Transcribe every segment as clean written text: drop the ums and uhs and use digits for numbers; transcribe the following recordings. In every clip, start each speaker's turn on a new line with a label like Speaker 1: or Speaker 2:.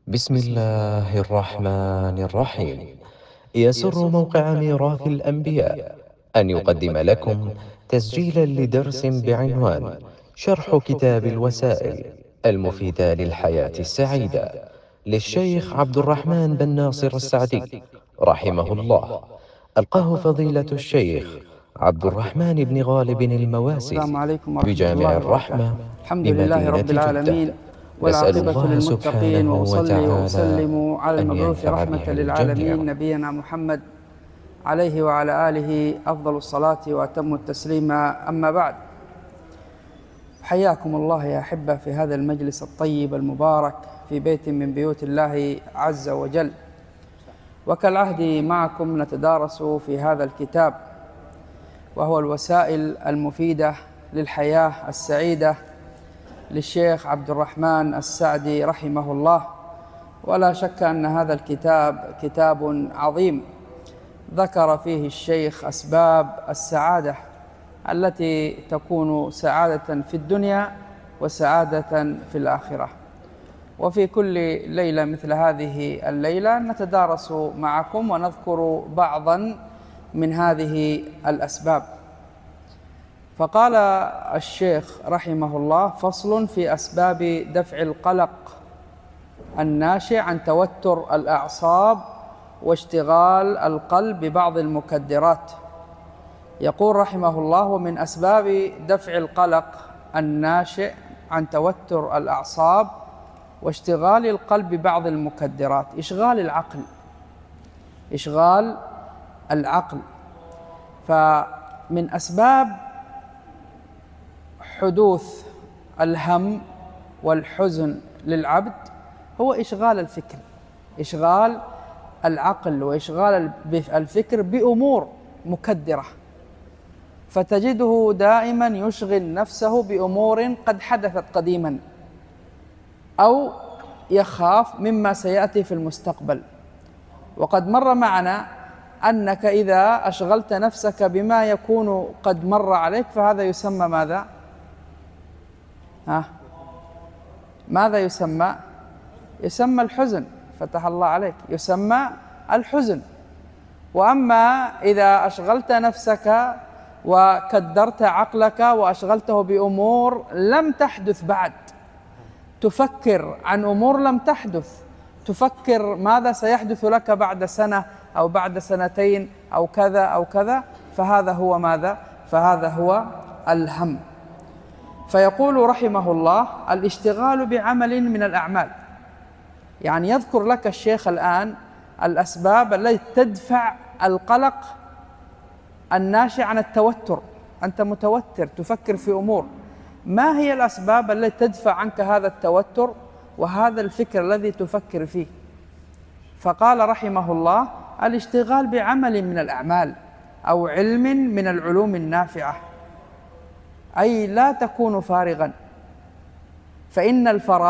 Speaker 1: بسم الله الرحمن الرحيم. يسر موقع ميراث الأنبياء أن يقدم لكم تسجيلا لدرس بعنوان شرح كتاب الوسائل المفيدة للحياة السعيدة للشيخ عبد الرحمن بن ناصر السعدي رحمه الله. ألقاه فضيلة الشيخ عبد الرحمن بن غالب
Speaker 2: السلام
Speaker 1: المواسي
Speaker 2: عليكم ورحمة
Speaker 1: بجامع
Speaker 2: الله وبركاته.
Speaker 1: الرحمة
Speaker 2: الحمد لله
Speaker 1: بمدينة
Speaker 2: رب العالمين،
Speaker 1: جدة. نسأل
Speaker 2: والعاقبة
Speaker 1: الله
Speaker 2: للمتقين،
Speaker 1: سبحانه
Speaker 2: وأصلي
Speaker 1: وتعالى
Speaker 2: وأسلم على
Speaker 1: أن
Speaker 2: المبعوث
Speaker 1: ينفع
Speaker 2: رحمة
Speaker 1: به الجميع.
Speaker 2: للعالمين نبينا محمد عليه وعلى آله أفضل الصلاة وأتم التسليم. أما بعد، حياكم الله يا أحبة في هذا المجلس الطيب المبارك في بيت من بيوت الله عز وجل. وكالعهد معكم نتدارس في هذا الكتاب، وهو الوسائل المفيدة للحياة السعيدة للشيخ عبد الرحمن السعدي رحمه الله. ولا شك أن هذا الكتاب كتاب عظيم ذكر فيه الشيخ أسباب السعادة التي تكون سعادة في الدنيا وسعادة في الآخرة. وفي كل ليلة مثل هذه الليلة نتدارس معكم ونذكر بعضا من هذه الأسباب. فقال الشيخ رحمه الله: فصل في أسباب دفع القلق الناشئ عن توتر الأعصاب واشتغال القلب ببعض المكدرات. يقول رحمه الله: ومن أسباب دفع القلق الناشئ عن توتر الأعصاب واشتغال القلب ببعض المكدرات إشغال العقل. فمن أسباب حدوث الهم والحزن للعبد هو إشغال الفكر، إشغال العقل وإشغال الفكر بأمور مكدرة، فتجده دائما يشغل نفسه بأمور قد حدثت قديما أو يخاف مما سيأتي في المستقبل. وقد مر معنا أنك إذا أشغلت نفسك بما يكون قد مر عليك فهذا يسمى ماذا؟ ماذا يسمى؟ يسمى الحزن. فتح الله عليك، يسمى الحزن. وأما إذا أشغلت نفسك وكدرت عقلك وأشغلته بأمور لم تحدث بعد، تفكر عن أمور لم تحدث، تفكر ماذا سيحدث لك بعد سنة أو بعد سنتين أو كذا أو كذا، فهذا هو ماذا؟ فهذا هو الهم. فيقول رحمه الله: الاشتغال بعمل من الأعمال. يعني يذكر لك الشيخ الآن الأسباب التي تدفع القلق الناشئ عن التوتر. أنت متوتر، تفكر في أمور، ما هي الأسباب التي تدفع عنك هذا التوتر وهذا الفكر الذي تفكر فيه؟ فقال رحمه الله: الاشتغال بعمل من الأعمال أو علم من العلوم النافعة، أي لا تكون فارغا. فإن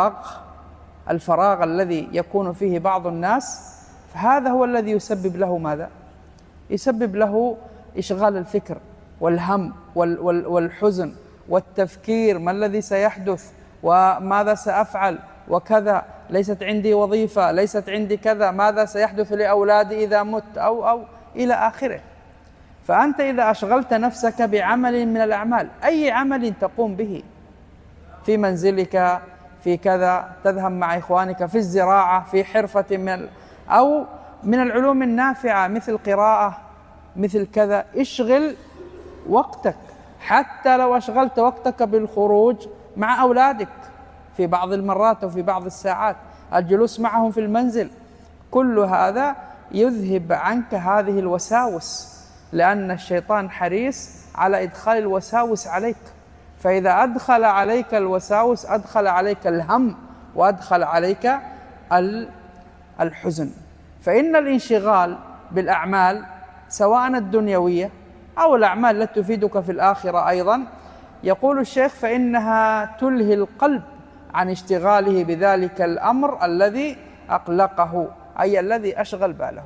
Speaker 2: الفراغ الذي يكون فيه بعض الناس فهذا هو الذي يسبب له ماذا؟ يسبب له إشغال الفكر والهم والحزن والتفكير: ما الذي سيحدث وماذا سأفعل وكذا، ليست عندي وظيفة، ليست عندي كذا، ماذا سيحدث لأولادي إذا مت أو إلى آخره. فأنت إذا أشغلت نفسك بعمل من الأعمال، أي عمل تقوم به في منزلك، في كذا، تذهب مع إخوانك في الزراعة، في حرفة أو من العلوم النافعة مثل قراءة، مثل كذا، اشغل وقتك. حتى لو أشغلت وقتك بالخروج مع أولادك في بعض المرات وفي بعض الساعات، الجلوس معهم في المنزل، كل هذا يذهب عنك هذه الوساوس، لأن الشيطان حريص على إدخال الوساوس عليك. فإذا أدخل عليك الوساوس أدخل عليك الهم وأدخل عليك الحزن. فإن الانشغال بالأعمال سواء الدنيوية أو الأعمال التي تفيدك في الآخرة أيضا، يقول الشيخ: فإنها تلهي القلب عن اشتغاله بذلك الأمر الذي أقلقه، أي الذي أشغل باله.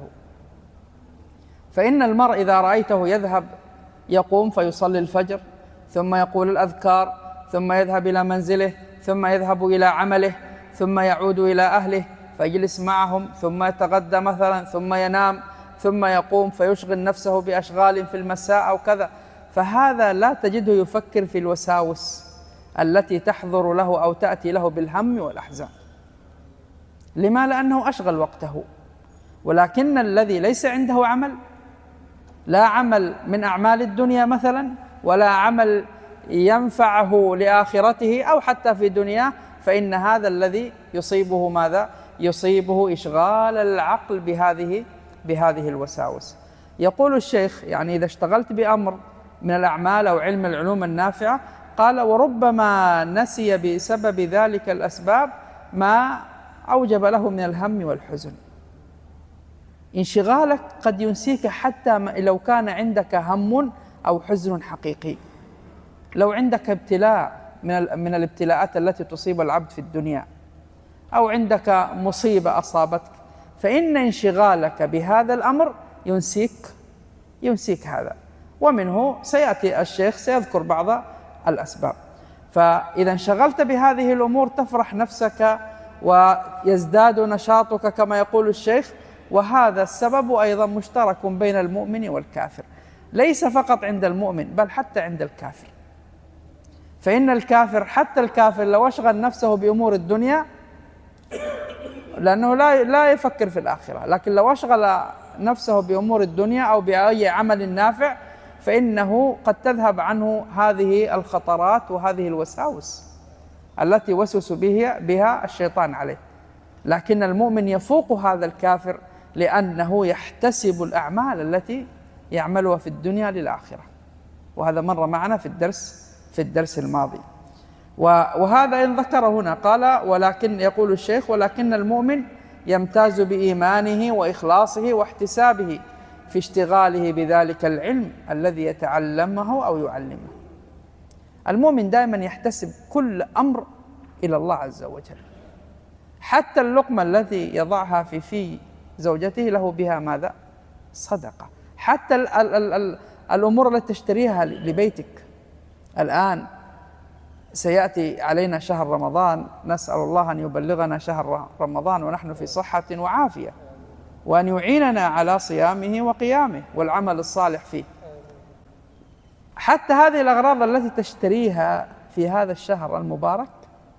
Speaker 2: فإن المرء إذا رأيته يذهب يقوم فيصلي الفجر، ثم يقول الأذكار، ثم يذهب إلى منزله، ثم يذهب إلى عمله، ثم يعود إلى أهله، فيجلس معهم ثم يتغدى مثلا ثم ينام ثم يقوم فيشغل نفسه بأشغال في المساء أو كذا، فهذا لا تجده يفكر في الوساوس التي تحضر له أو تأتي له بالهم والأحزان. لما؟ لأنه أشغل وقته. ولكن الذي ليس عنده عمل، لا عمل من أعمال الدنيا مثلا ولا عمل ينفعه لآخرته أو حتى في دنياه، فإن هذا الذي يصيبه ماذا؟ يصيبه إشغال العقل بهذه الوساوس. يقول الشيخ يعني إذا اشتغلت بأمر من الأعمال أو علم العلوم النافعة، قال وربما نسي بسبب ذلك الأسباب ما أوجب له من الهم والحزن. انشغالك قد ينسيك حتى لو كان عندك هم أو حزن حقيقي. لو عندك ابتلاء من الابتلاءات التي تصيب العبد في الدنيا، أو عندك مصيبة أصابتك، فإن انشغالك بهذا الأمر ينسيك هذا. ومنه سيأتي الشيخ سيذكر بعض الأسباب. فإذا انشغلت بهذه الأمور تفرح نفسك ويزداد نشاطك كما يقول الشيخ. وهذا السبب أيضا مشترك بين المؤمن والكافر، ليس فقط عند المؤمن بل حتى عند الكافر. فإن الكافر حتى الكافر لو أشغل نفسه بأمور الدنيا، لأنه لا يفكر في الآخرة، لكن لو أشغل نفسه بأمور الدنيا أو بأي عمل نافع فإنه قد تذهب عنه هذه الخطرات وهذه الوساوس التي وسوس بها الشيطان عليه. لكن المؤمن يفوق هذا الكافر لأنه يحتسب الأعمال التي يعملها في الدنيا للآخرة، وهذا مر معنا في الدرس الماضي. وهذا إن ذكر هنا قال ولكن، يقول الشيخ ولكن المؤمن يمتاز بإيمانه وإخلاصه واحتسابه في اشتغاله بذلك العلم الذي يتعلمه أو يعلمه. المؤمن دائما يحتسب كل أمر إلى الله عز وجل، حتى اللقمة التي يضعها في زوجته له بها ماذا؟ صدقة. حتى الأمور التي تشتريها لبيتك. الآن سيأتي علينا شهر رمضان، نسأل الله أن يبلغنا شهر رمضان ونحن في صحة وعافية، وأن يعيننا على صيامه وقيامه والعمل الصالح فيه. حتى هذه الأغراض التي تشتريها في هذا الشهر المبارك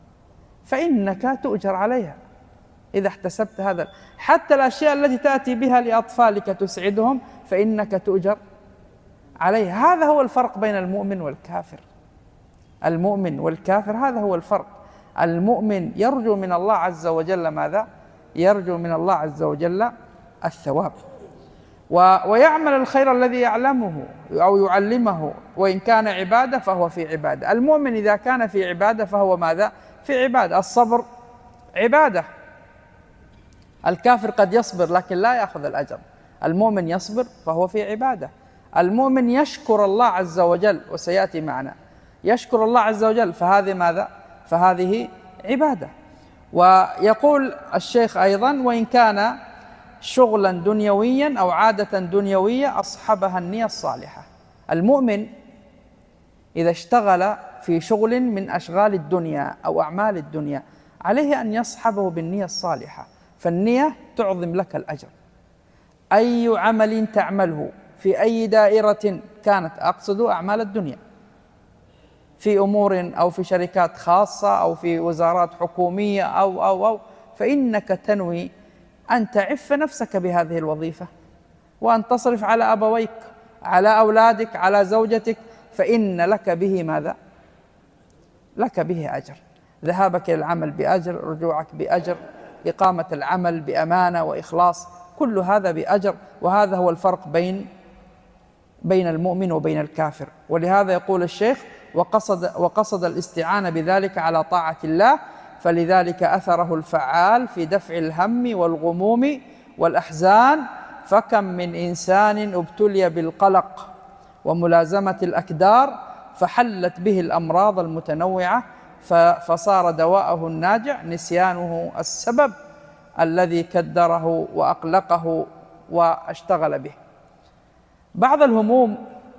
Speaker 2: فإنك تؤجر عليها إذا احتسبت هذا. حتى الأشياء التي تأتي بها لأطفالك تسعدهم فإنك تؤجر عليها. هذا هو الفرق بين المؤمن والكافر. المؤمن والكافر هذا هو الفرق. المؤمن يرجو من الله عز وجل ماذا؟ يرجو من الله عز وجل الثواب، ويعمل الخير الذي يعلمه أو يعلمه، وإن كان عبادة فهو في عبادة. المؤمن إذا كان في عبادة فهو ماذا؟ في عبادة. الصبر عبادة. الكافر قد يصبر لكن لا يأخذ الأجر، المؤمن يصبر فهو في عبادة. المؤمن يشكر الله عز وجل، وسيأتي معنا يشكر الله عز وجل، فهذه ماذا؟ فهذه عبادة. ويقول الشيخ أيضا وإن كان شغلا دنيويا أو عادة دنيوية أصحبها النية الصالحة. المؤمن إذا اشتغل في شغل من أشغال الدنيا أو أعمال الدنيا عليه أن يصحبه بالنية الصالحة، فالنية تعظم لك الأجر. أي عمل تعمله في أي دائرة كانت، أقصد أعمال الدنيا، في أمور أو في شركات خاصة أو في وزارات حكومية أو فإنك تنوي أن تعف نفسك بهذه الوظيفة، وأن تصرف على أبويك، على أولادك، على زوجتك، فإن لك به ماذا؟ لك به أجر. ذهابك إلى العمل بأجر، رجوعك بأجر، إقامة العمل بأمانة وإخلاص، كل هذا بأجر. وهذا هو الفرق بين المؤمن وبين الكافر. ولهذا يقول الشيخ وقصد الاستعانة بذلك على طاعة الله، فلذلك أثره الفعال في دفع الهم والغموم والأحزان. فكم من إنسان ابتلي بالقلق وملازمة الأكدار فحلت به الأمراض المتنوعة، فصار دواءه الناجع نسيانه السبب الذي كدره وأقلقه واشتغل به. بعض الهموم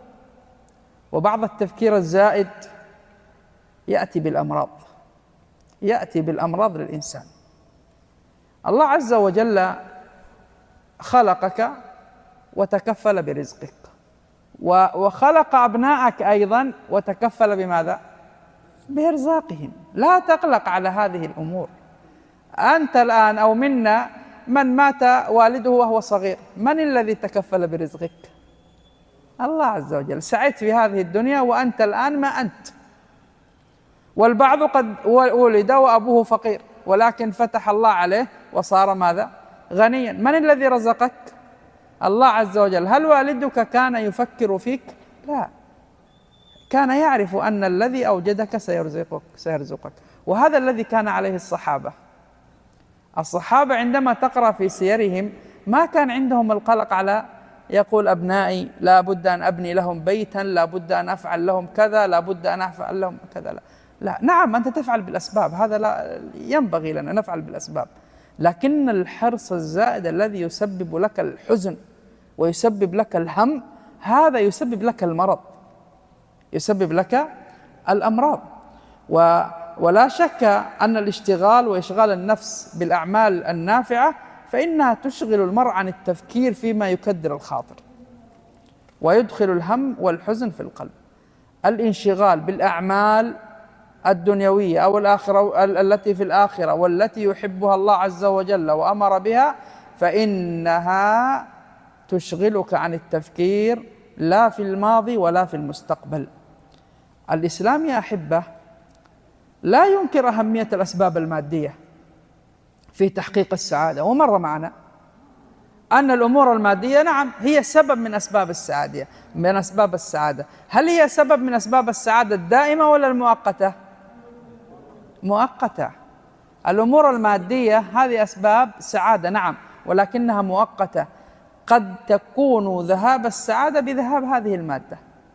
Speaker 2: وبعض التفكير الزائد يأتي بالأمراض للإنسان. الله عز وجل خلقك وتكفل برزقك، وخلق أبناءك أيضا وتكفل بماذا؟ بإرزاقهم. لا تقلق على هذه الأمور. أنت الآن أو منا من مات والده وهو صغير، من الذي تكفل برزقك؟ الله عز وجل. سعيت في هذه الدنيا وأنت الآن ما أنت. والبعض قد ولد وأبوه فقير، ولكن فتح الله عليه وصار ماذا؟ غنيا. من الذي رزقك؟ الله عز وجل. هل والدك كان يفكر فيك؟ لا، كان يعرف أن الذي أوجدك سيرزقك. وهذا الذي كان عليه الصحابة. الصحابة عندما تقرأ في سيرهم ما كان عندهم القلق على يقول أبنائي لا بد أن أبني لهم بيتا، لا بد أن أفعل لهم كذا، لا بد أن أفعل لهم كذا. لا، نعم أنت تفعل بالأسباب، هذا لا ينبغي لنا نفعل بالأسباب، لكن الحرص الزائد الذي يسبب لك الحزن ويسبب لك الهم، هذا يسبب لك المرض، يسبب لك الأمراض. ولا شك أن الاشتغال وإشغال النفس بالأعمال النافعة فإنها تشغل المرء عن التفكير فيما يكدر الخاطر ويدخل الهم والحزن في القلب. الانشغال بالأعمال الدنيوية أو الآخرة التي في الآخرة والتي يحبها الله عز وجل وأمر بها، فإنها تشغلك عن التفكير لا في الماضي ولا في المستقبل. الإسلام يا أحبة لا ينكر أهمية الأسباب المادية في تحقيق السعادة، ومر معنا أن الأمور المادية نعم هي سبب من أسباب السعادة. هل هي سبب من أسباب السعادة الدائمة ولا المؤقتة؟ مؤقتة. الأمور المادية هذه أسباب سعادة نعم، ولكنها مؤقتة. قد تكون ذهاب السعادة بذهاب هذه المادة.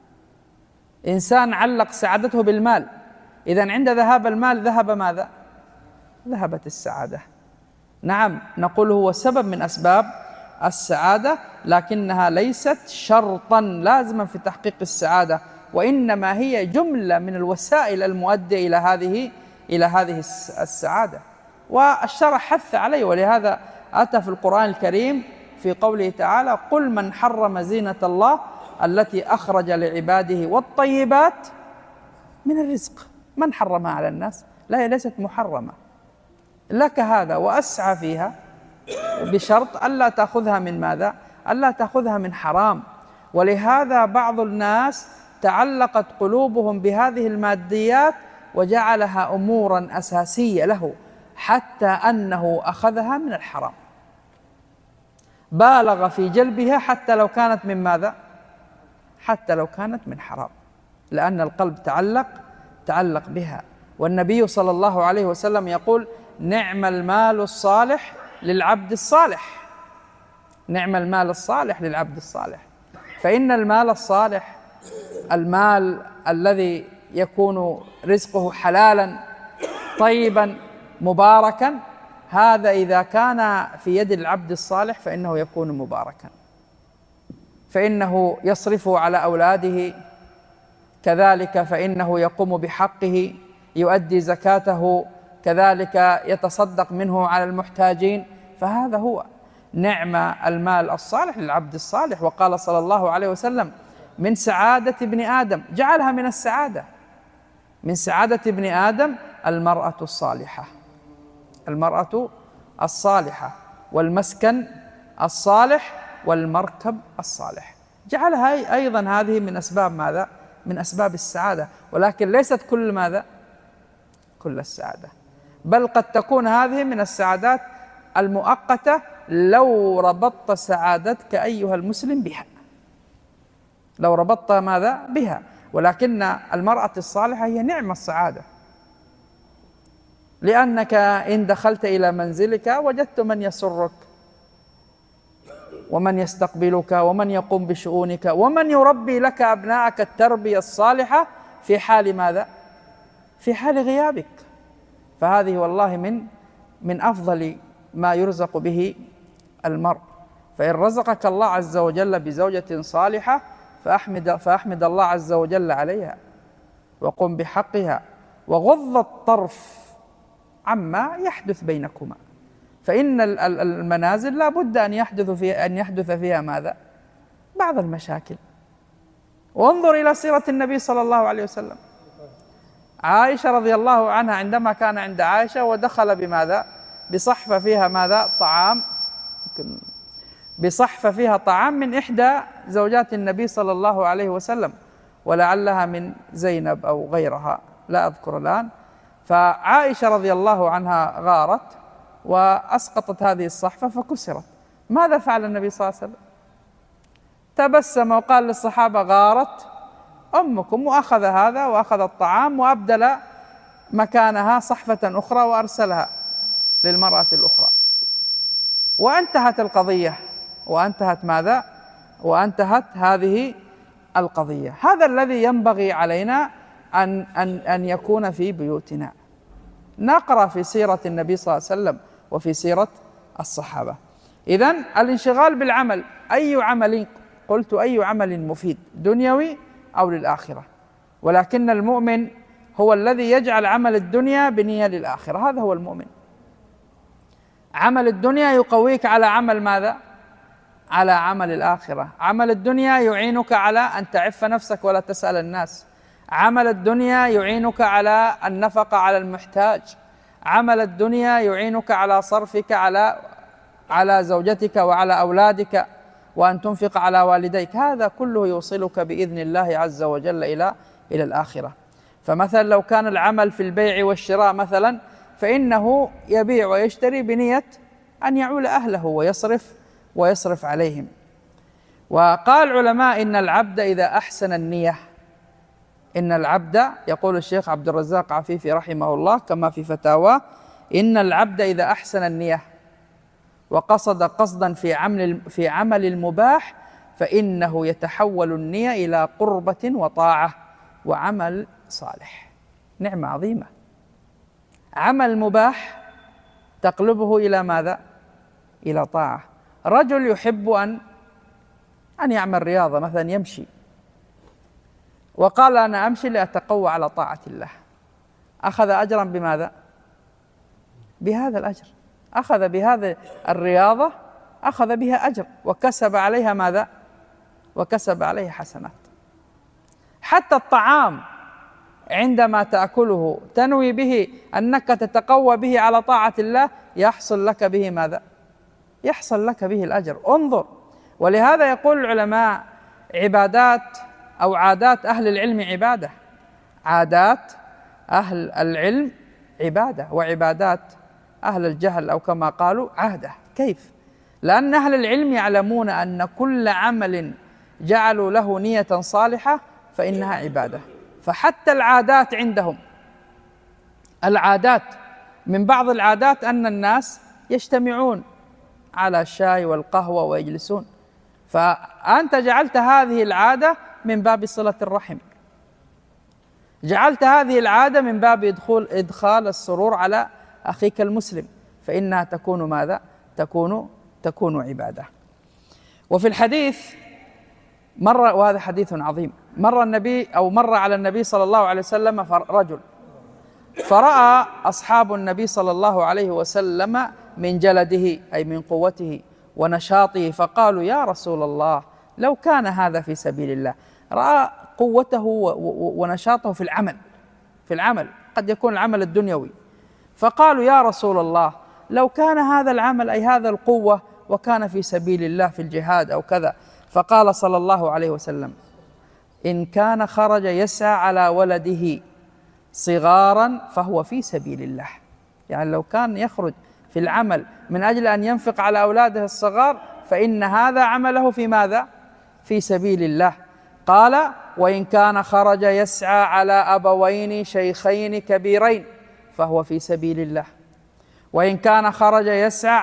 Speaker 2: إنسان علق سعادته بالمال، إذن عند ذهاب المال ذهب ماذا؟ ذهبت السعادة. نعم نقول هو سبب من أسباب السعادة، لكنها ليست شرطا لازما في تحقيق السعادة، وإنما هي جملة من الوسائل المؤدية إلى هذه السعادة. والشرع حث عليه، ولهذا أتى في القرآن الكريم في قوله تعالى: قل من حرم زينة الله التي أخرج لعباده والطيبات من الرزق. من حرمها على الناس؟ لا، هي ليست محرمة لك هذا، وأسعى فيها بشرط ألا تأخذها من ماذا؟ ألا تأخذها من حرام. ولهذا بعض الناس تعلقت قلوبهم بهذه الماديات وجعلها أمورا أساسية له، حتى أنه أخذها من الحرام، بالغ في جلبها حتى لو كانت من ماذا؟ حتى لو كانت من حرام، لأن القلب تعلق بها. والنبي صلى الله عليه وسلم يقول: نعم المال الصالح للعبد الصالح. نعم المال الصالح للعبد الصالح. فإن المال الصالح، المال الذي يكون رزقه حلالا طيبا مباركا، هذا إذا كان في يد العبد الصالح فإنه يكون مباركا، فإنه يصرفه على أولاده، كذلك فإنه يقوم بحقه، يؤدي زكاته، كذلك يتصدق منه على المحتاجين. فهذا هو نعم المال الصالح للعبد الصالح. وقال صلى الله عليه وسلم: من سعادة ابن آدم، جعلها من السعادة، من سعادة ابن آدم المرأة الصالحة، المرأة الصالحة، والمسكن الصالح، والمركب الصالح. جعلها أيضا هذه من أسباب ماذا؟ من أسباب السعادة، ولكن ليست كل ماذا؟ كل السعادة، بل قد تكون هذه من السعادات المؤقتة لو ربطت سعادتك أيها المسلم بها، لو ربطت ماذا؟ بها. ولكن المرأة الصالحة هي نعم السعادة، لأنك إن دخلت إلى منزلك وجدت من يسرك ومن يستقبلك ومن يقوم بشؤونك ومن يربي لك أبناءك التربية الصالحة في حال ماذا؟ في حال غيابك. فهذه والله من أفضل ما يرزق به المرء. فإن رزقك الله عز وجل بزوجة صالحة فأحمد الله عز وجل عليها، وقم بحقها، وغض الطرف عما يحدث بينكما، فإن المنازل لا بد أن يحدث فيها ماذا؟ بعض المشاكل. وانظر إلى سيرة النبي صلى الله عليه وسلم. عائشة رضي الله عنها عندما كان عند عائشة ودخل بماذا؟ بصحفة فيها ماذا؟ طعام، بصحفة فيها طعام من إحدى زوجات النبي صلى الله عليه وسلم، ولعلها من زينب أو غيرها لا أذكر الآن. فعائشة رضي الله عنها غارت وأسقطت هذه الصحفة فكسرت. ماذا فعل النبي صلى الله عليه وسلم؟ تبسم وقال للصحابة: غارت أمكم، وأخذ هذا وأخذ الطعام وأبدل مكانها صحفة أخرى وأرسلها للمرأة الأخرى، وانتهت القضية، وانتهت ماذا؟ وانتهت هذه القضية. هذا الذي ينبغي علينا أن يكون في بيوتنا. نقرأ في سيرة النبي صلى الله عليه وسلم وفي سيرة الصحابة. إذن الانشغال بالعمل، أي عمل، قلت أي عمل مفيد دنيوي أو للآخرة، ولكن المؤمن هو الذي يجعل عمل الدنيا بنية للآخرة. هذا هو المؤمن. عمل الدنيا يقويك على عمل ماذا؟ على عمل الآخرة. عمل الدنيا يعينك على أن تعف نفسك ولا تسأل الناس. عمل الدنيا يعينك على النفقة على المحتاج. عمل الدنيا يعينك على صرفك على زوجتك وعلى أولادك، وأن تنفق على والديك. هذا كله يوصلك بإذن الله عز وجل إلى الآخرة. فمثلا لو كان العمل في البيع والشراء مثلا، فإنه يبيع ويشتري بنية أن يعول أهله ويصرف عليهم. وقال العلماء: إن العبد إذا أحسن النية، إن العبد، يقول الشيخ عبد الرزاق عفيفي رحمه الله كما في فتاواه: إن العبد إذا أحسن النية وقصد قصدا في عمل المباح، فإنه يتحول النية إلى قربة وطاعة وعمل صالح. نعمة عظيمة. عمل مباح تقلبه إلى ماذا؟ إلى طاعة. رجل يحب أن يعمل رياضة مثلا، يمشي، وقال: أنا أمشي لأتقوى على طاعة الله. أخذ أجرا بماذا؟ بهذا الأجر. أخذ بهذه الرياضة، أخذ بها أجر وكسب عليها ماذا؟ وكسب عليها حسنات. حتى الطعام عندما تأكله تنوي به أنك تتقوى به على طاعة الله، يحصل لك به ماذا؟ يحصل لك به الأجر. انظر. ولهذا يقول العلماء: عبادات أو عادات أهل العلم عبادة. عادات أهل العلم عبادة، وعبادات أهل الجهل أو كما قالوا عادة. كيف؟ لأن أهل العلم يعلمون أن كل عمل جعلوا له نية صالحة فإنها عبادة. فحتى العادات عندهم، العادات، من بعض العادات أن الناس يجتمعون على الشاي والقهوة ويجلسون، فأنت جعلت هذه العادة من باب صلة الرحم، جعلت هذه العادة من باب إدخال السرور على أخيك المسلم، فإنها تكون ماذا؟ تكون عبادة. وفي الحديث وهذا حديث عظيم، مر على النبي صلى الله عليه وسلم رجل، فرأى أصحاب النبي صلى الله عليه وسلم من جلده أي من قوته ونشاطه، فقالوا: يا رسول الله، لو كان هذا في سبيل الله. رأى قوته ونشاطه في العمل، قد يكون العمل الدنيوي. فقالوا: يا رسول الله، لو كان هذا العمل أي هذا القوة وكان في سبيل الله في الجهاد أو كذا. فقال صلى الله عليه وسلم: إن كان خرج يسعى على ولده صغارا فهو في سبيل الله. يعني لو كان يخرج في العمل من أجل أن ينفق على أولاده الصغار، فإن هذا عمله في ماذا؟ في سبيل الله. قال: وإن كان خرج يسعى على أبوين شيخين كبيرين فهو في سبيل الله. وإن كان خرج يسعى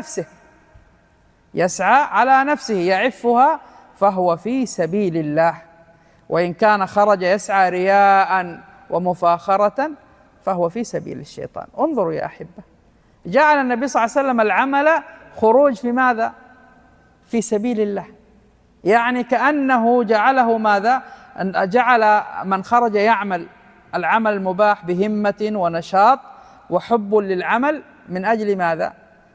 Speaker 2: على نفسه يعفها فهو في سبيل الله. وإن كان خرج يسعى رياء ومفاخرة فهو في سبيل الشيطان. انظروا يا أحبة، جعل النبي صلى الله عليه وسلم العمل خروج في ماذا؟ في سبيل الله. يعني كأنه جعله ماذا؟ جعل من خرج يعمل العمل المباح بهمة ونشاط وحب للعمل من أجل ماذا؟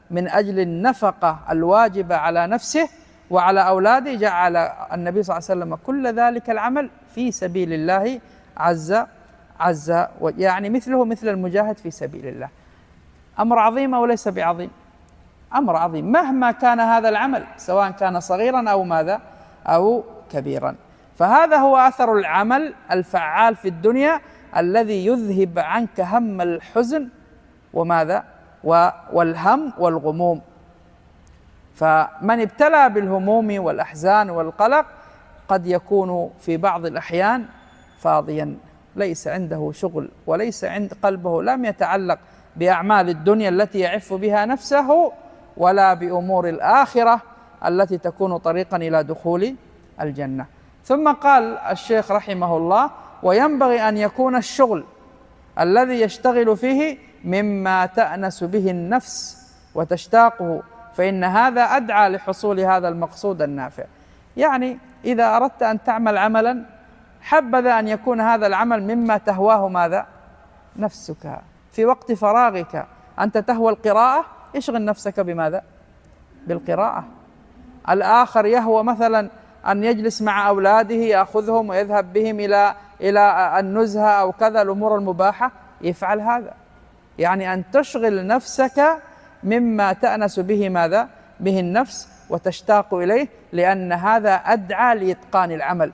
Speaker 2: من أجل النفقة الواجبة على نفسه وعلى أولاده، جعل النبي صلى الله عليه وسلم كل ذلك العمل في سبيل الله عز يعني مثله مثل المجاهد في سبيل الله. أمر عظيم أو ليس بعظيم؟ أمر عظيم مهما كان هذا العمل، سواء كان صغيرا أو ماذا أو كبيرا. فهذا هو أثر العمل الفعال في الدنيا الذي يذهب عنك هم الحزن وماذا والهم والغموم. فمن ابتلى بالهموم والأحزان والقلق قد يكون في بعض الأحيان فاضيا، ليس عنده شغل وليس عند قلبه لم يتعلق بأعمال الدنيا التي يعف بها نفسه ولا بأمور الآخرة التي تكون طريقا إلى دخول الجنة. ثم قال الشيخ رحمه الله: وينبغي أن يكون الشغل الذي يشتغل فيه مما تأنس به النفس وتشتاقه، فإن هذا أدعى لحصول هذا المقصود النافع. يعني إذا أردت أن تعمل عملا حبذا أن يكون هذا العمل مما تهواه ماذا نفسك. في وقت فراغك أنت تهوى القراءة، اشغل نفسك بماذا؟ بالقراءة. الآخر يهوى مثلا أن يجلس مع أولاده يأخذهم ويذهب بهم إلى النزهة أو كذا الأمور المباحة، يفعل هذا. يعني أن تشغل نفسك مما تأنس به ماذا؟ به النفس وتشتاق إليه، لأن هذا أدعى لإتقان العمل.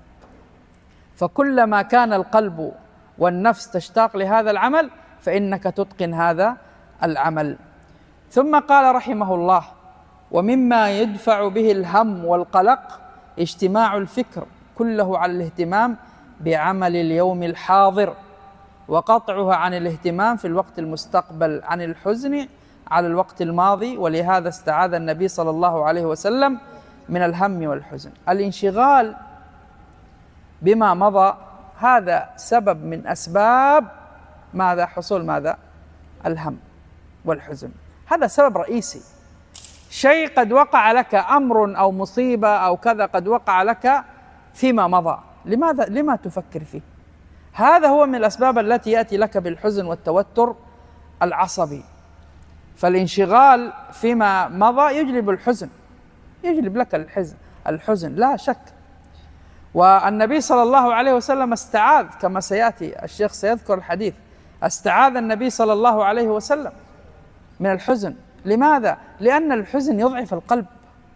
Speaker 2: فكلما كان القلب والنفس تشتاق لهذا العمل فإنك تتقن هذا العمل. ثم قال رحمه الله: ومما يدفع به الهم والقلق اجتماع الفكر كله على الاهتمام بعمل اليوم الحاضر، وقطعها عن الاهتمام في الوقت المستقبل عن الحزن على الوقت الماضي. ولهذا استعاذ النبي صلى الله عليه وسلم من الهم والحزن. الانشغال بما مضى هذا سبب من أسباب ماذا؟ حصول ماذا؟ الهم والحزن. هذا سبب رئيسي. شيء قد وقع لك، أمر أو مصيبة أو كذا قد وقع لك فيما مضى، لما تفكر فيه؟ هذا هو من الأسباب التي يأتي لك بالحزن والتوتر العصبي. فالانشغال فيما مضى يجلب الحزن، يجلب لك الحزن لا شك. والنبي صلى الله عليه وسلم استعاذ، كما سيأتي الشيخ سيذكر الحديث، استعاذ النبي صلى الله عليه وسلم من الحزن. لماذا؟ لأن الحزن يضعف القلب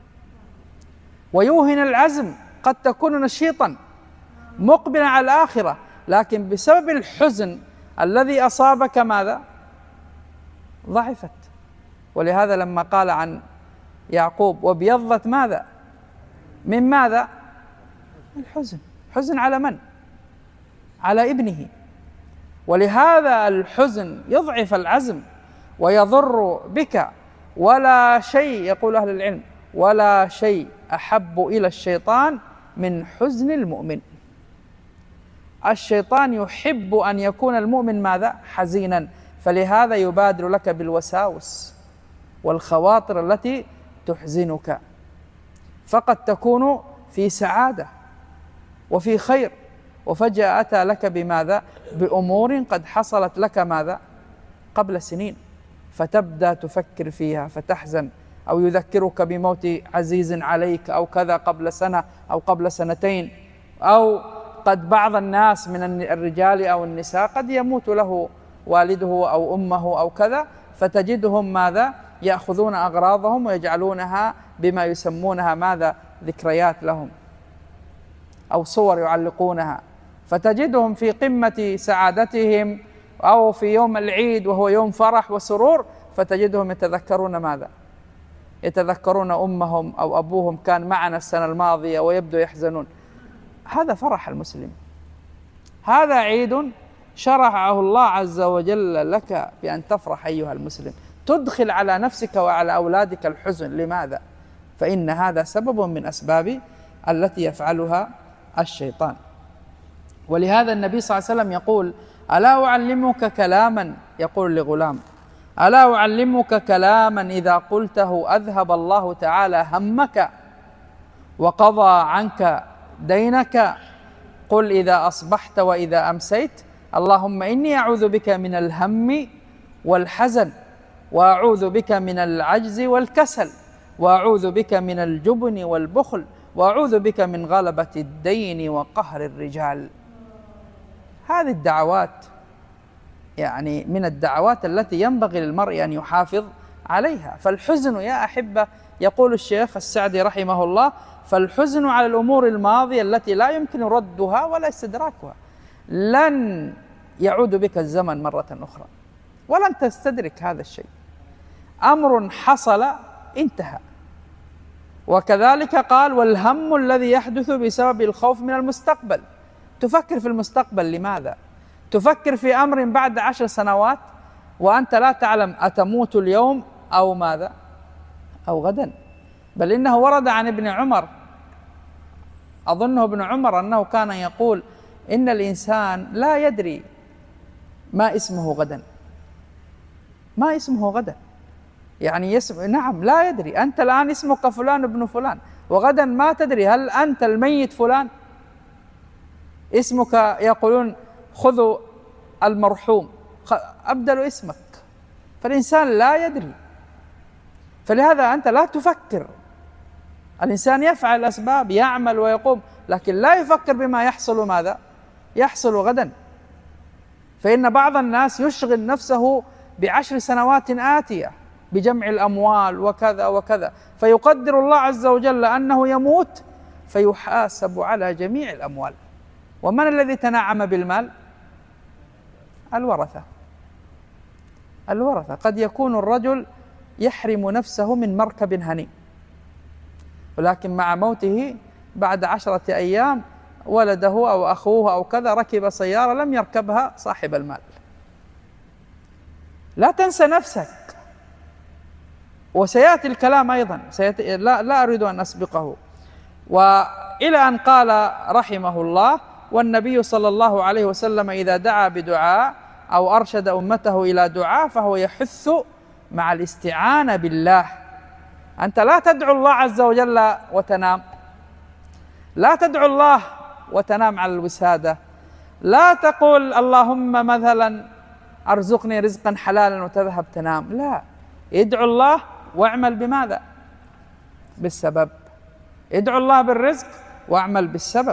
Speaker 2: ويوهن العزم. قد تكون نشيطا مقبلا على الآخرة، لكن بسبب الحزن الذي أصابك ماذا؟ ضعفت. ولهذا لما قال عن يعقوب: وابيضت ماذا؟ من ماذا؟ الحزن. حزن على من؟ على ابنه. ولهذا الحزن يضعف العزم ويضر بك. ولا شيء، يقول أهل العلم، ولا شيء أحب إلى الشيطان من حزن المؤمن. الشيطان يحب أن يكون المؤمن ماذا؟ حزينا. فلهذا يبادر لك بالوساوس والخواطر التي تحزنك. فقد تكون في سعادة وفي خير، وفجأة أتى لك بماذا؟ بأمور قد حصلت لك ماذا؟ قبل سنين، فتبدأ تفكر فيها فتحزن، أو يذكرك بموت عزيز عليك أو كذا قبل سنة أو قبل سنتين، أو قد بعض الناس من الرجال أو النساء قد يموت له والده أو أمه أو كذا، فتجدهم ماذا؟ يأخذون أغراضهم ويجعلونها بما يسمونها ماذا؟ ذكريات لهم، أو صور يعلقونها. فتجدهم في قمة سعادتهم أو في يوم العيد وهو يوم فرح وسرور، فتجدهم يتذكرون ماذا؟ يتذكرون أمهم أو أبوهم كان معنا السنة الماضية، ويبدو يحزنون. هذا فرح المسلم، هذا عيد شرعه الله عز وجل لك بأن تفرح أيها المسلم. تدخل على نفسك وعلى أولادك الحزن. لماذا؟ فإن هذا سبب من أسباب التي يفعلها الشيطان. ولهذا النبي صلى الله عليه وسلم يقول: ألا أعلمك كلاما، يقول لغلام: ألا أعلمك كلاما إذا قلته أذهب الله تعالى همك وقضى عنك دينك؟ قل إذا أصبحت وإذا أمسيت: اللهم إني أعوذ بك من الهم والحزن وأعوذ بك من العجز والكسل، وأعوذ بك من الجبن والبخل، وأعوذ بك من غلبة الدين وقهر الرجال. هذه الدعوات يعني من الدعوات التي ينبغي للمرء أن يحافظ عليها. فالحزن يا أحبة، يقول الشيخ السعدي رحمه الله: فالحزن على الأمور الماضية التي لا يمكن ردها ولا استدراكها. لن يعود بك الزمن مرة أخرى، ولن تستدرك هذا الشيء، أمر حصل انتهى. وكذلك قال: والهم الذي يحدث بسبب الخوف من المستقبل. تفكر في المستقبل لماذا؟ تفكر في أمر بعد 10 سنوات وأنت لا تعلم أتموت اليوم أو ماذا أو غدا. بل إنه ورد عن ابن عمر، أظنه ابن عمر، أنه كان يقول: إن الإنسان لا يدري ما اسمه غدا، ما اسمه غدا. يعني نعم لا يدري، أنت الآن اسمك فلان ابن فلان، وغدا ما تدري هل أنت الميت فلان. اسمك يقولون خذوا المرحوم أبدلوا اسمك، فالإنسان لا يدري. فلهذا أنت لا تفكر. الإنسان يفعل الأسباب، يعمل ويقوم، لكن لا يفكر بما يحصل ماذا؟ يحصل غدا. فإن بعض الناس يشغل نفسه ب10 سنوات آتية بجمع الأموال وكذا وكذا، فيقدر الله عز وجل أنه يموت فيحاسب على جميع الأموال. ومن الذي تنعم بالمال؟ الورثة. الورثة. قد يكون الرجل يحرم نفسه من مركب هني، ولكن مع موته بعد 10 أيام ولده أو أخوه أو كذا ركب سيارة لم يركبها صاحب المال. لا تنسى نفسك. وسيأتي الكلام أيضا، لا أريد أن أسبقه. وإلى أن قال رحمه الله: والنبي صلى الله عليه وسلم إذا دعا بدعاء أو أرشد أمته إلى دعاء فهو يحث مع الاستعانة بالله. أنت لا تدعو الله عز وجل وتنام، لا تدعو الله وتنام على الوسادة، لا تقول اللهم مثلا أرزقني رزقا حلالا وتذهب تنام، لا، ادعو الله واعمل بماذا؟ بالسبب. ادعو الله بالرزق واعمل بالسبب.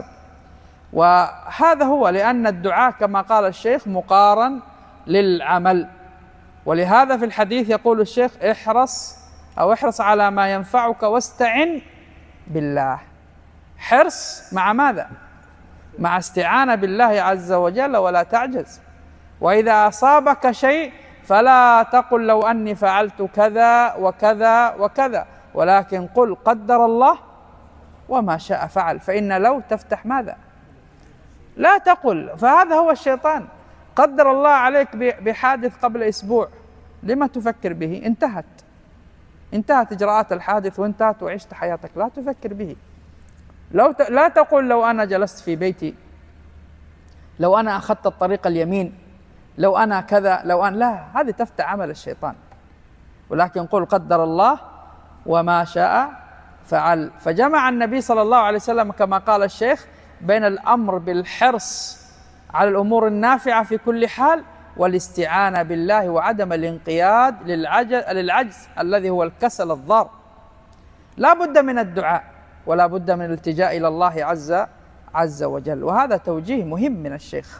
Speaker 2: وهذا هو، لأن الدعاء كما قال الشيخ مقارن للعمل. ولهذا في الحديث يقول الشيخ: احرص على ما ينفعك واستعن بالله. حرص مع ماذا؟ مع استعانة بالله عز وجل، ولا تعجز. وإذا أصابك شيء فلا تقل لو أني فعلت كذا وكذا وكذا، ولكن قل قدر الله وما شاء فعل. فإن لو تفتح ماذا؟ لا تقل. فهذا هو الشيطان. قدر الله عليك بحادث قبل أسبوع، لما تفكر به؟ انتهت إجراءات الحادث وانتهت وعشت حياتك، لا تفكر به. لا تقول لو أنا جلست في بيتي، لو أنا أخذت الطريق اليمين، لو أنا كذا، لو أنا، لا، هذه تفتح عمل الشيطان. ولكن قل قدر الله وما شاء فعل. فجمع النبي صلى الله عليه وسلم كما قال الشيخ بين الأمر بالحرص على الأمور النافعة في كل حال والاستعانة بالله وعدم الانقياد للعجز الذي هو الكسل الضار. لا بد من الدعاء ولا بد من الالتجاء إلى الله عز وجل. وهذا توجيه مهم من الشيخ.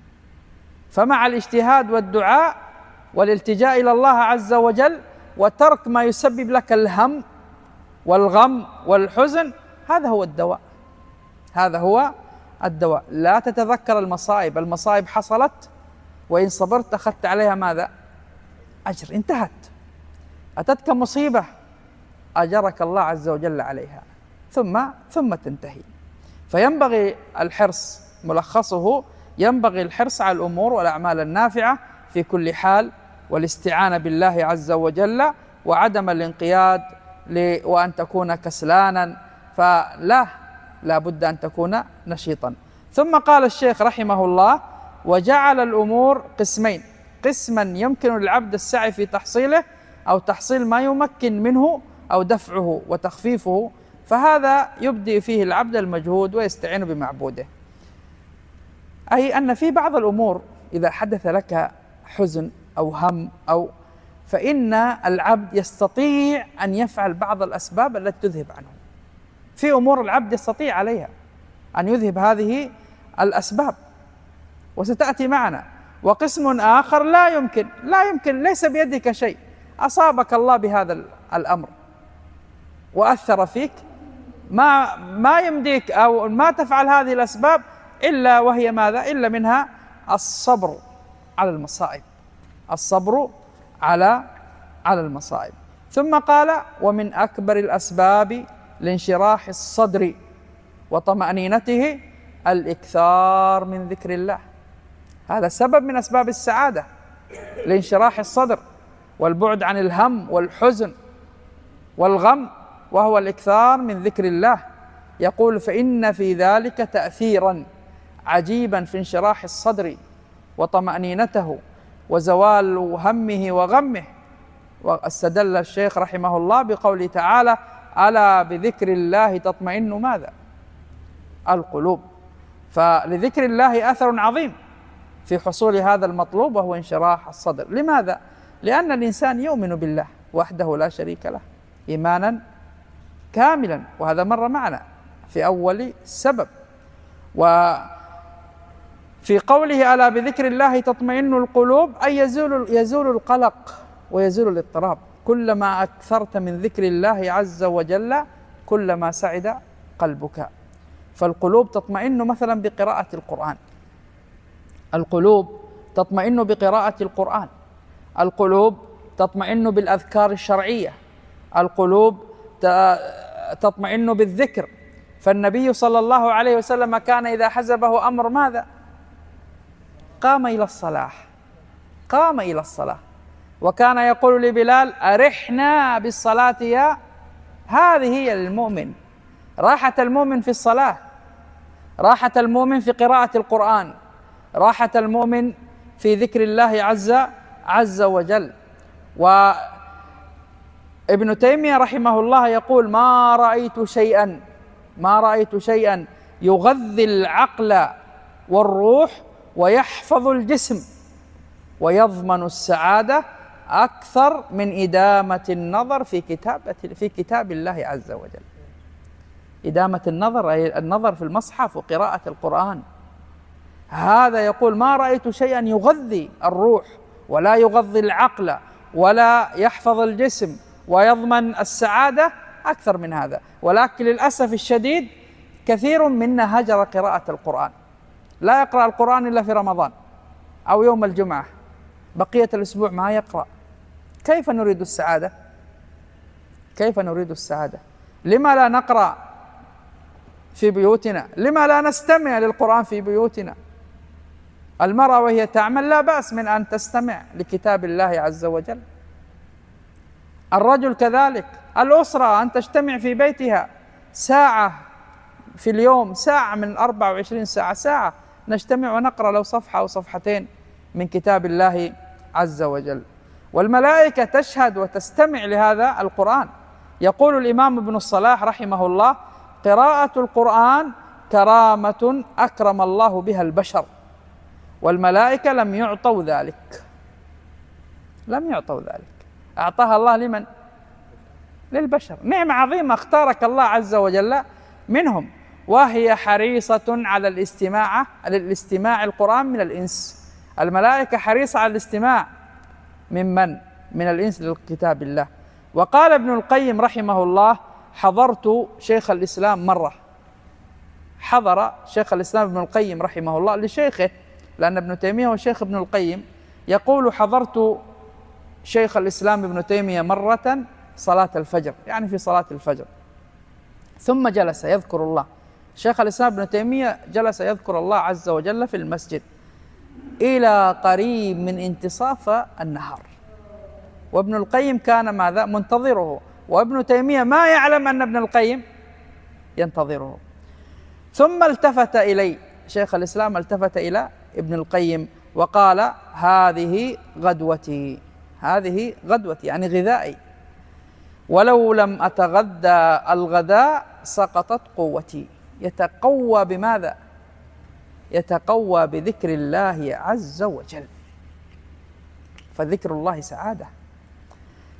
Speaker 2: فمع الاجتهاد والدعاء والالتجاء إلى الله عز وجل وترك ما يسبب لك الهم والغم والحزن، هذا هو الدواء. هذا هو الدواء. لا تتذكر المصائب. المصائب حصلت، وإن صبرت أخذت عليها ماذا؟ أجر. انتهت. أتتك مصيبة أجرك الله عز وجل عليها، ثم تنتهي. فينبغي الحرص، ملخصه ينبغي الحرص على الأمور والأعمال النافعة في كل حال، والاستعانة بالله عز وجل، وعدم الانقياد وأن تكون كسلانا، لا بد أن تكون نشيطا. ثم قال الشيخ رحمه الله: وجعل الأمور قسمين: قسما يمكن للعبد السعي في تحصيله أو تحصيل ما يمكن منه أو دفعه وتخفيفه، فهذا يبدي فيه العبد المجهود ويستعين بمعبوده. أي أن في بعض الأمور إذا حدث لك حزن أو هم فإن العبد يستطيع أن يفعل بعض الأسباب التي تذهب عنه. في أمور العبد يستطيع عليها أن يذهب هذه الأسباب وستأتي معنا، وقسم آخر لا يمكن، ليس بيدك شيء، أصابك الله بهذا الأمر وأثر فيك، ما يمديك أو ما تفعل هذه الأسباب إلا وهي ماذا؟ إلا منها الصبر على المصائب، الصبر على المصائب. ثم قال: ومن أكبر الأسباب لانشراح الصدر وطمأنينته الإكثار من ذكر الله. هذا سبب من أسباب السعادة، لانشراح الصدر والبعد عن الهم والحزن والغم، وهو الإكثار من ذكر الله. يقول: فإن في ذلك تأثيرا عجيبا في انشراح الصدر وطمأنينته وزوال همه وغمه. واستدل الشيخ رحمه الله بقوله تعالى: ألا بذكر الله تطمئن ماذا؟ القلوب. فلذكر الله أثر عظيم في حصول هذا المطلوب، وهو انشراح الصدر. لماذا؟ لأن الإنسان يؤمن بالله وحده لا شريك له إيمانا كاملا، وهذا مر معنا في أول سبب. وفي قوله: ألا بذكر الله تطمئن القلوب، أي يزول القلق ويزول الاضطراب. كلما أكثرت من ذكر الله عز وجل كلما سعد قلبك. فالقلوب تطمئن مثلا بقراءة القرآن، القلوب تطمئن بقراءة القرآن، القلوب تطمئن بالأذكار الشرعية، القلوب تطمئن بالذكر. فالنبي صلى الله عليه وسلم كان إذا حزبه أمر ماذا؟ قام إلى الصلاة، وكان يقول لبلال: أرحنا بالصلاة يا. هذه هي المؤمن، راحة المؤمن في الصلاة، راحة المؤمن في قراءة القرآن، راحة المؤمن في ذكر الله عز وجل. وابن تيمية رحمه الله يقول: ما رأيت شيئا يغذي العقل والروح ويحفظ الجسم ويضمن السعادة أكثر من إدامة النظر في كتاب الله عز وجل. إدامة النظر أي النظر في المصحف وقراءة القرآن. هذا يقول: ما رأيت شيئا يغذي الروح ولا يغذي العقل ولا يحفظ الجسم ويضمن السعادة أكثر من هذا. ولكن للأسف الشديد كثير منا هجر قراءة القرآن، لا يقرأ القرآن إلا في رمضان أو يوم الجمعة، بقية الأسبوع ما يقرأ. كيف نريد السعادة؟ لما لا نقرأ في بيوتنا؟ لما لا نستمع للقرآن في بيوتنا؟ المرأة وهي تعمل لا بأس من أن تستمع لكتاب الله عز وجل، الرجل كذلك، الأسرة أن تجتمع في بيتها ساعة في اليوم، ساعة من 24 ساعة نجتمع ونقرأ لو صفحة أو صفحتين من كتاب الله عز وجل. والملائكة تشهد وتستمع لهذا القرآن. يقول الإمام ابن الصلاح رحمه الله: قراءة القرآن كرامة أكرم الله بها البشر، والملائكة لم يعطوا ذلك. أعطاها الله لمن؟ للبشر. نعمة عظيمة اختارك الله عز وجل منهم، وهي حريصة على الاستماع القرآن من الإنس. الملائكة حريصة على الاستماع من الإنس لكتاب الله. وقال ابن القيم رحمه الله: حضرت شيخ الإسلام مرة، حضر شيخ الإسلام ابن القيم رحمه الله لشيخه، لأن ابن تيمية هو شيخ ابن القيم. يقول: حضرت شيخ الإسلام ابن تيمية مرة صلاة الفجر، يعني في صلاة الفجر، ثم جلس يذكر الله. شيخ الإسلام ابن تيمية جلس يذكر الله عز وجل في المسجد إلى قريب من انتصاف النهار، وابن القيم كان ماذا؟ منتظره، وابن تيمية ما يعلم أن ابن القيم ينتظره. ثم التفت إلي شيخ الإسلام، التفت إلى ابن القيم وقال: هذه غدوتي، يعني غذائي، ولو لم أتغدى الغداء سقطت قوتي. يتقوى بماذا؟ يتقوى بذكر الله عز وجل. فذكر الله سعادة،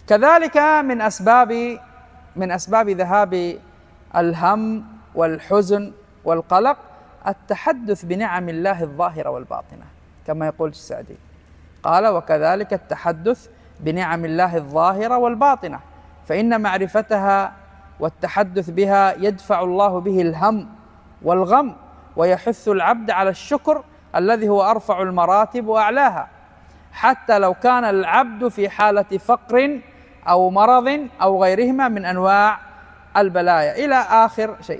Speaker 2: كذلك من أسباب ذهاب الهم والحزن والقلق التحدث بنعم الله الظاهرة والباطنة، كما يقول السعدي، قال: وكذلك التحدث بنعم الله الظاهرة والباطنة، فإن معرفتها والتحدث بها يدفع الله به الهم والغم، ويحث العبد على الشكر الذي هو أرفع المراتب وأعلاها، حتى لو كان العبد في حالة فقر أو مرض أو غيرهما من أنواع البلايا، إلى آخر شيء.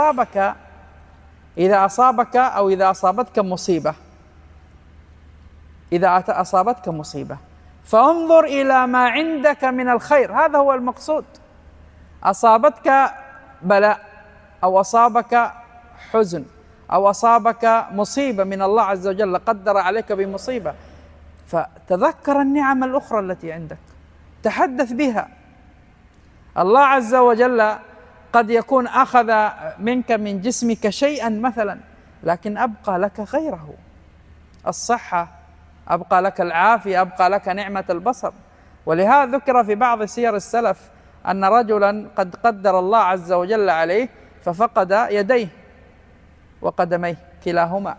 Speaker 2: إذا أصابتك مصيبة فانظر إلى ما عندك من الخير، هذا هو المقصود. أصابتك بلاء أو أصابك حزن أو أصابك مصيبة من الله عز وجل، قدر عليك بمصيبة، فتذكر النعم الأخرى التي عندك، تحدث بها. الله عز وجل قد يكون أخذ منك من جسمك شيئا مثلا، لكن أبقى لك غيره، الصحة، أبقى لك العافية، أبقى لك نعمة البصر. ولهذا ذكر في بعض سير السلف أن رجلا قد قدر الله عز وجل عليه ففقد يديه وقدميه كلاهما،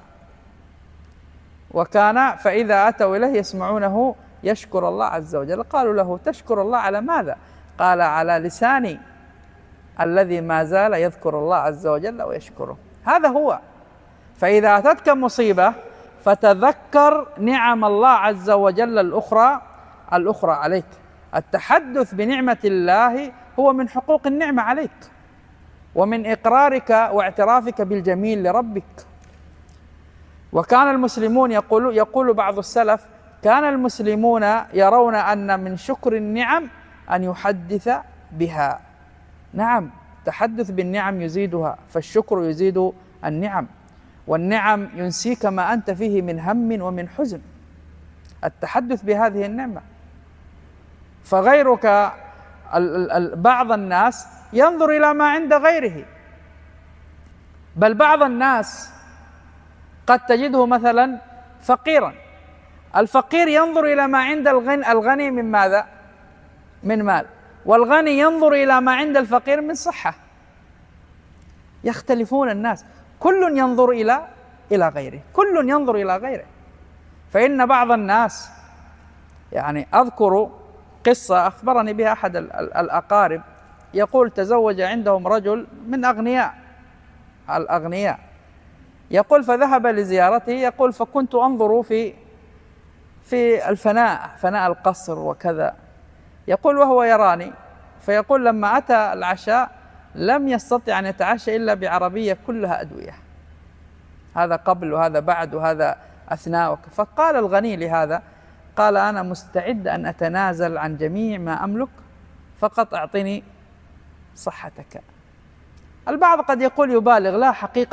Speaker 2: فإذا أتوا إليه يسمعونه يشكر الله عز وجل. قالوا له: تشكر الله على ماذا؟ قال: على لساني الذي ما زال يذكر الله عز وجل ويشكره. هذا هو. فإذا أتتك مصيبة فتذكر نعم الله عز وجل الأخرى عليك. التحدث بنعمة الله هو من حقوق النعمة عليك، ومن إقرارك واعترافك بالجميل لربك. وكان المسلمون يقول بعض السلف: كان المسلمون يرون أن من شكر النعم أن يحدث بها. نعم، التحدث بالنعم يزيدها، فالشكر يزيد النعم، والنعم ينسيك ما أنت فيه من هم ومن حزن، التحدث بهذه النعمة. فغيرك بعض الناس ينظر إلى ما عند غيره، بل بعض الناس قد تجده مثلا فقيرا، الفقير ينظر إلى ما عند الغني من ماذا؟ من مال، والغني ينظر إلى ما عند الفقير من صحة. يختلفون الناس، كل ينظر إلى غيره، كل ينظر إلى غيره. فإن بعض الناس، يعني أذكر قصة أخبرني بها أحد الأقارب، يقول: تزوج عندهم رجل من الأغنياء، يقول: فذهب لزيارته، يقول: فكنت أنظر في فناء القصر وكذا، يقول: وهو يراني، فيقول: لما أتى العشاء لم يستطع أن يتعشى إلا بعربية كلها أدوية، هذا قبل وهذا بعد وهذا أثناء. فقال الغني لهذا، قال: أنا مستعد أن أتنازل عن جميع ما أملك، فقط أعطني صحتك. البعض قد يقول يبالغ، لا،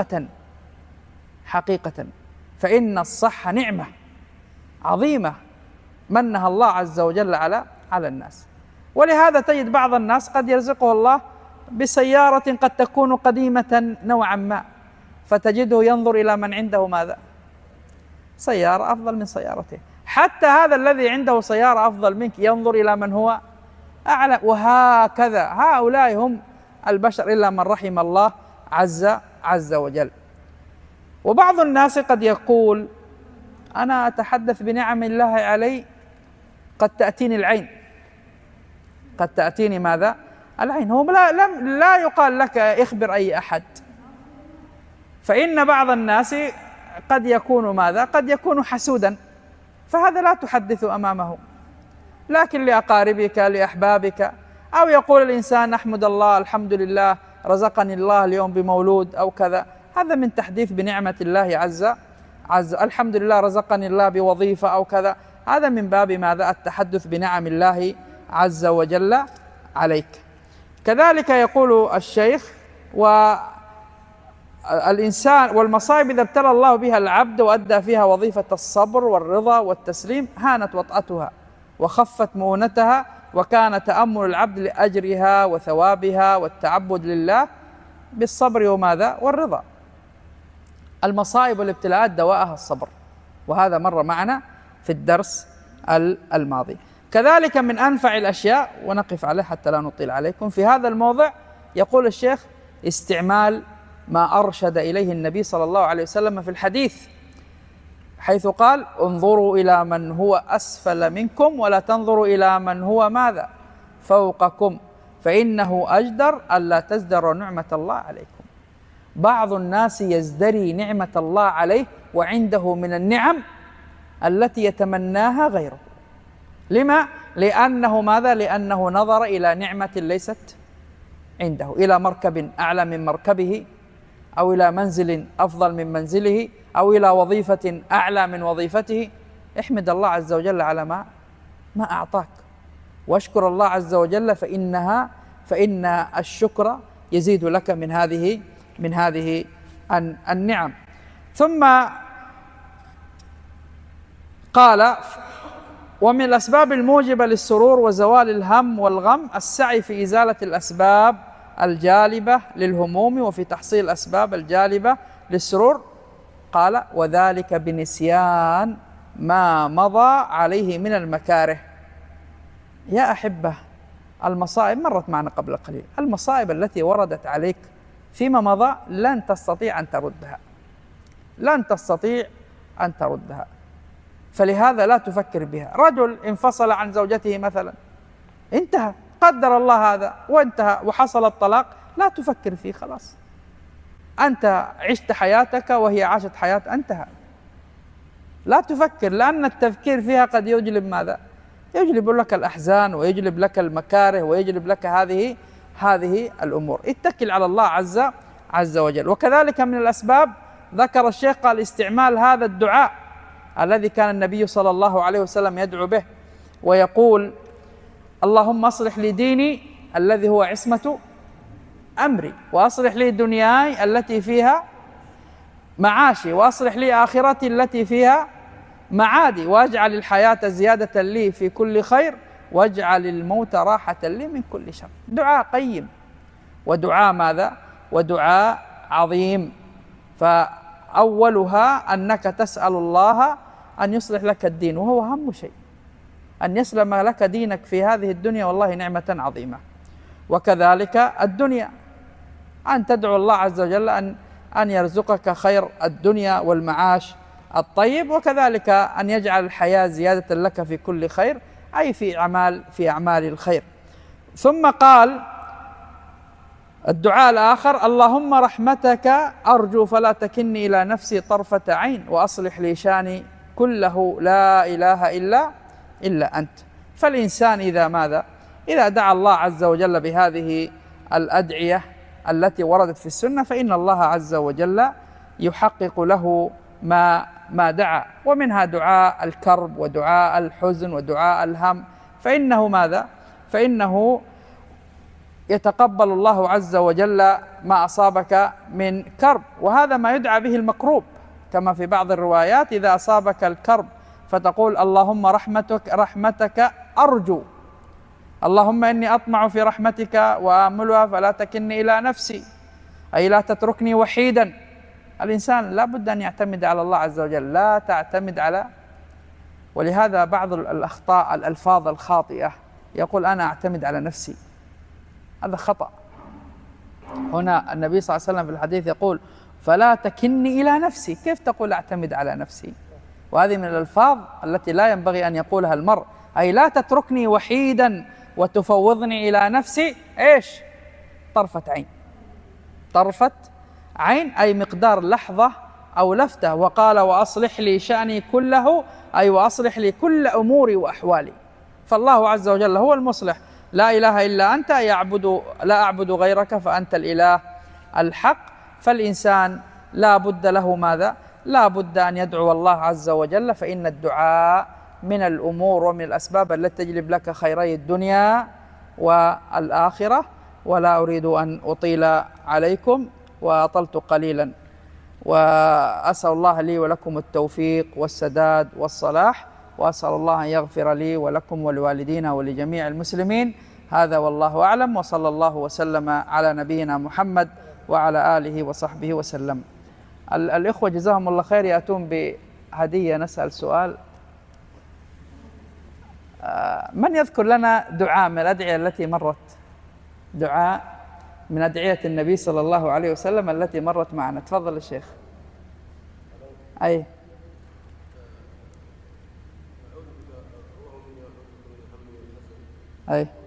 Speaker 2: حقيقة فإن الصحة نعمة عظيمة منها الله عز وجل على الناس. ولهذا تجد بعض الناس قد يرزقه الله بسيارة قد تكون قديمة نوعا ما، فتجده ينظر إلى من عنده ماذا؟ سيارة أفضل من سيارته. حتى هذا الذي عنده سيارة أفضل منك ينظر إلى من هو أعلى، وهكذا. هؤلاء هم البشر إلا من رحم الله عز وجل. وبعض الناس قد يقول: أنا أتحدث بنعم الله علي، قد تأتيني العين، قد تأتيني ماذا؟ العين. هو لا يقال لك اخبر أي أحد، فإن بعض الناس قد يكون ماذا؟ قد يكون حسودا، فهذا لا تحدث أمامه، لكن لأقاربك لأحبابك. أو يقول الإنسان: نحمد الله، الحمد لله رزقني الله اليوم بمولود أو كذا، هذا من تحديث بنعمة الله عز الحمد لله رزقني الله بوظيفة أو كذا، هذا من باب ماذا؟ التحدث بنعم الله عز وجل عليك. كذلك يقول الشيخ: والإنسان والمصائب إذا ابتلى الله بها العبد وأدى فيها وظيفة الصبر والرضا والتسليم هانت وطأتها وخفت مؤونتها، وكان تأمل العبد لأجرها وثوابها والتعبد لله بالصبر وماذا؟ والرضا. المصائب والابتلاءات دواءها الصبر، وهذا مر معنا في الدرس الماضي. كذلك من أنفع الأشياء، ونقف عليه حتى لا نطيل عليكم في هذا الموضع، يقول الشيخ: استعمال ما أرشد إليه النبي صلى الله عليه وسلم في الحديث، حيث قال: انظروا إلى من هو أسفل منكم ولا تنظروا إلى من هو ماذا؟ فوقكم، فإنه أجدر ألا تزدروا نعمة الله عليكم. بعض الناس يزدري نعمة الله عليه وعنده من النعم التي يتمناها غيره. لما؟ لأنه ماذا؟ لأنه نظر إلى نعمة ليست عنده، إلى مركب أعلى من مركبه، أو إلى منزل أفضل من منزله، أو إلى وظيفة أعلى من وظيفته. احمد الله عز وجل على ما أعطاك، واشكر الله عز وجل، فإن الشكر يزيد لك من هذه النعم. ثم قال: ومن الأسباب الموجبة للسرور وزوال الهم والغم السعي في إزالة الأسباب الجالبة للهموم وفي تحصيل الأسباب الجالبة للسرور. قال: وذلك بنسيان ما مضى عليه من المكاره. يا أحبة، المصائب مرت معنا قبل قليل، المصائب التي وردت عليك فيما مضى لن تستطيع أن تردها، لن تستطيع أن تردها، فلهذا لا تفكر بها. رجل انفصل عن زوجته مثلا، انتهى، قدر الله هذا وانتهى وحصل الطلاق، لا تفكر فيه، خلاص، أنت عشت حياتك وهي عاشت حياة، انتهى، لا تفكر، لأن التفكير فيها قد يجلب ماذا؟ يجلب لك الأحزان، ويجلب لك المكاره، ويجلب لك هذه الأمور. اتكل على الله عز وجل. وكذلك من الأسباب ذكر الشيخ قال: استعمال هذا الدعاء الذي كان النبي صلى الله عليه وسلم يدعو به، ويقول: اللهم اصلح لي ديني الذي هو عصمة أمري، وأصلح لي دنياي التي فيها معاشي، وأصلح لي آخرتي التي فيها معادي، واجعل الحياة زيادة لي في كل خير، واجعل الموت راحة لي من كل شر. دعاء قيم، ودعاء ماذا؟ ودعاء عظيم. فأولها أنك تسأل الله أن يصلح لك الدين، وهو أهم شيء، أن يسلم لك دينك في هذه الدنيا، والله نعمة عظيمة. وكذلك الدنيا، أن تدعو الله عز وجل أن يرزقك خير الدنيا والمعاش الطيب، وكذلك أن يجعل الحياة زيادة لك في كل خير، أي في أعمال الخير. ثم قال الدعاء الآخر: اللهم رحمتك أرجو فلا تكلني إلى نفسي طرفة عين، وأصلح لي شاني كله، لا إله إلا أنت. فالإنسان إذا ماذا؟ إذا دعا الله عز وجل بهذه الأدعية التي وردت في السنة، فإن الله عز وجل يحقق له ما دعا، ومنها دعاء الكرب، ودعاء الحزن، ودعاء الهم، فإنه ماذا؟ فإنه يتقبل الله عز وجل ما أصابك من كرب، وهذا ما يدعى به المكروب، كما في بعض الروايات: إذا أصابك الكرب فتقول: اللهم رحمتك أرجو، اللهم إني أطمع في رحمتك وآملها فلا تكلني إلى نفسي، أي لا تتركني وحيدا. الإنسان لا بد أن يعتمد على الله عز وجل، لا تعتمد على. ولهذا بعض الأخطاء، الألفاظ الخاطئة، يقول: أنا أعتمد على نفسي، هذا خطأ. هنا النبي صلى الله عليه وسلم في الحديث يقول: فلا تكلني إلى نفسي. كيف تقول أعتمد على نفسي؟ وهذه من الألفاظ التي لا ينبغي أن يقولها المرء، أي لا تتركني وحيدا وتفوضني إلى نفسي. إيش؟ طرفة عين، طرفة عين، أي مقدار لحظة أو لفتة. وقال: وأصلح لي شأني كله، أي وأصلح لي كل أموري وأحوالي. فالله عز وجل هو المصلح، لا إله إلا أنت، لا أعبد غيرك، فأنت الإله الحق. فالإنسان لا بد له ماذا؟ لا بد أن يدعو الله عز وجل، فإن الدعاء من الأمور ومن الأسباب التي تجلب لك خيري الدنيا والآخرة. ولا أريد أن أطيل عليكم، وأطلت قليلا، وأسأل الله لي ولكم التوفيق والسداد والصلاح، وأسأل الله أن يغفر لي ولكم ولوالدينا ولجميع المسلمين. هذا والله أعلم، وصلى الله وسلم على نبينا محمد وعلى آله وصحبه وسلم. الإخوة جزاهم الله خير يأتون بهدية. نسأل سؤال. من يذكر لنا دعاء من الأدعية التي مرت؟ دعاء من أدعية النبي صلى الله عليه وسلم التي مرت معنا. تفضل الشيخ. أي أي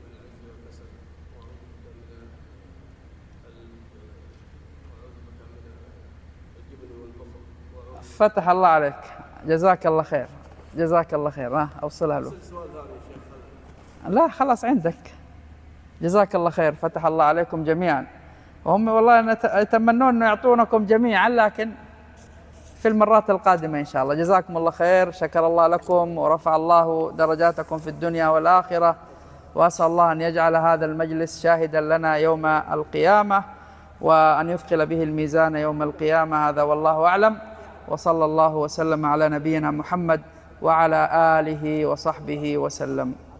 Speaker 2: فتح الله عليك، جزاك الله خير، جزاك الله خير. أوصلها له. لا خلاص عندك. جزاك الله خير، فتح الله عليكم جميعا. وهم والله يتمنون أن يعطونكم جميعا، لكن في المرات القادمة إن شاء الله. جزاكم الله خير، شكر الله لكم ورفع الله درجاتكم في الدنيا والآخرة، وأسأل الله أن يجعل هذا المجلس شاهدا لنا يوم القيامة، وأن يثقل به الميزان يوم القيامة. هذا والله أعلم، وصلى الله وسلم على نبينا محمد وعلى آله وصحبه وسلم.